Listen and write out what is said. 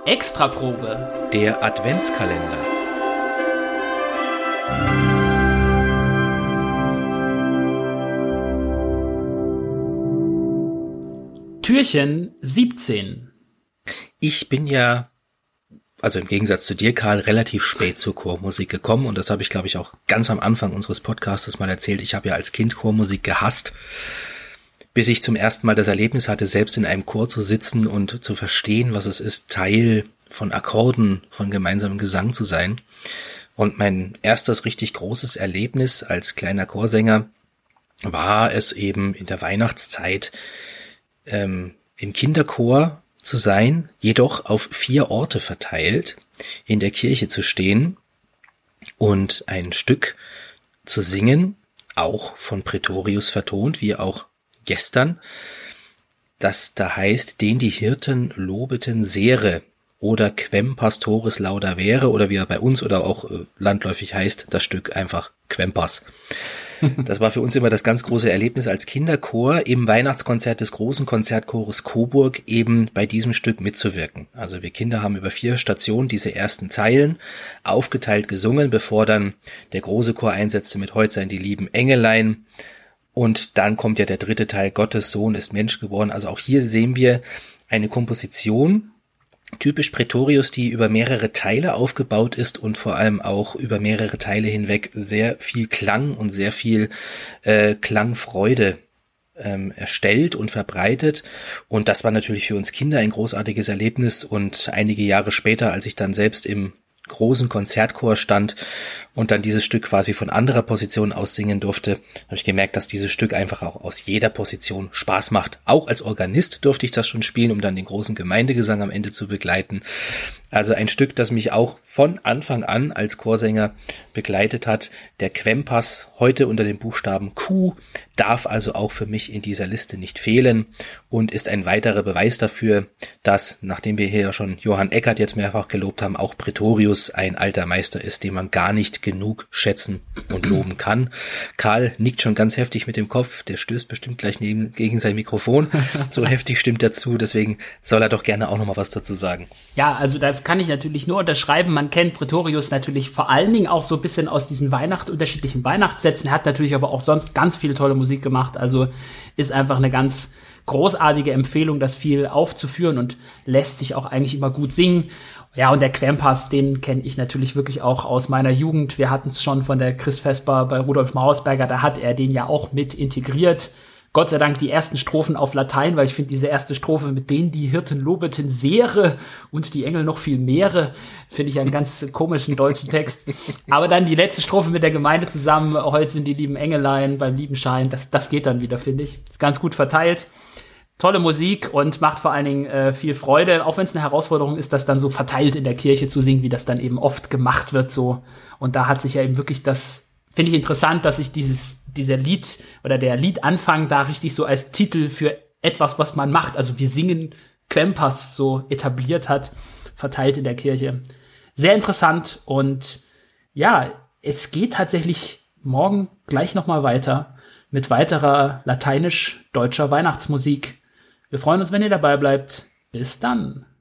Extraprobe. Der Adventskalender. Türchen 17. Ich bin ja, also im Gegensatz zu dir, Karl, relativ spät zur Chormusik gekommen und das habe ich, glaube ich, auch ganz am Anfang unseres Podcastes mal erzählt. Ich habe ja als Kind Chormusik gehasst, bis ich zum ersten Mal das Erlebnis hatte, selbst in einem Chor zu sitzen und zu verstehen, was es ist, Teil von Akkorden, von gemeinsamem Gesang zu sein. Und mein erstes richtig großes Erlebnis als kleiner Chorsänger war es eben in der Weihnachtszeit, im Kinderchor zu sein, jedoch auf 4 Orte verteilt, in der Kirche zu stehen und ein Stück zu singen, auch von Praetorius vertont, wie auch gestern, das da heißt, den die Hirten lobeten Sere oder Quem Pastoris Laudavere oder wie er bei uns oder auch landläufig heißt, das Stück einfach Quempas. Das war für uns immer das ganz große Erlebnis als Kinderchor im Weihnachtskonzert des großen Konzertchores Coburg eben bei diesem Stück mitzuwirken. Also wir Kinder haben über 4 Stationen diese ersten Zeilen aufgeteilt gesungen, bevor dann der große Chor einsetzte mit Heut seien die lieben Engelein. Und dann kommt ja der dritte Teil, Gottes Sohn ist Mensch geworden. Also auch hier sehen wir eine Komposition, typisch Praetorius, die über mehrere Teile aufgebaut ist und vor allem auch über mehrere Teile hinweg sehr viel Klang und sehr viel Klangfreude erstellt und verbreitet. Und das war natürlich für uns Kinder ein großartiges Erlebnis. Und einige Jahre später, als ich dann selbst im großen Konzertchor stand und dann dieses Stück quasi von anderer Position aus singen durfte, habe ich gemerkt, dass dieses Stück einfach auch aus jeder Position Spaß macht. Auch als Organist durfte ich das schon spielen, um dann den großen Gemeindegesang am Ende zu begleiten. Also ein Stück, das mich auch von Anfang an als Chorsänger begleitet hat. Der Quempas, heute unter dem Buchstaben Q, darf also auch für mich in dieser Liste nicht fehlen und ist ein weiterer Beweis dafür, dass, nachdem wir hier ja schon Johann Eckert jetzt mehrfach gelobt haben, auch Praetorius ein alter Meister ist, den man gar nicht genug schätzen und loben kann. Karl nickt schon ganz heftig mit dem Kopf, der stößt bestimmt gleich gegen sein Mikrofon. So heftig stimmt er zu, deswegen soll er doch gerne auch noch mal was dazu sagen. Ja, also das kann ich natürlich nur unterschreiben. Man kennt Praetorius natürlich vor allen Dingen auch so ein bisschen aus diesen unterschiedlichen Weihnachtssätzen. Er hat natürlich aber auch sonst ganz viel tolle Musik gemacht. Also ist einfach eine ganz großartige Empfehlung, das viel aufzuführen und lässt sich auch eigentlich immer gut singen. Ja, und der Quempas, den kenne ich natürlich wirklich auch aus meiner Jugend. Wir hatten es schon von der Christvesper bei Rudolf Mausberger, da hat er den ja auch mit integriert. Gott sei Dank die ersten Strophen auf Latein, weil ich finde diese erste Strophe mit denen die Hirten lobeten Sere und die Engel noch viel mehre, finde ich einen ganz komischen deutschen Text. Aber dann die letzte Strophe mit der Gemeinde zusammen, heute sind die lieben Engelein beim lieben Schein, das geht dann wieder, finde ich. Ist ganz gut verteilt. Tolle Musik und macht vor allen Dingen viel Freude, auch wenn es eine Herausforderung ist, das dann so verteilt in der Kirche zu singen, wie das dann eben oft gemacht wird so. Und da hat sich ja eben wirklich das, finde ich interessant, dass sich dieser Lied oder der Liedanfang da richtig so als Titel für etwas, was man macht, also wir singen Quempas so etabliert hat, verteilt in der Kirche. Sehr interessant und ja, es geht tatsächlich morgen gleich nochmal weiter mit weiterer lateinisch-deutscher Weihnachtsmusik. Wir freuen uns, wenn ihr dabei bleibt. Bis dann.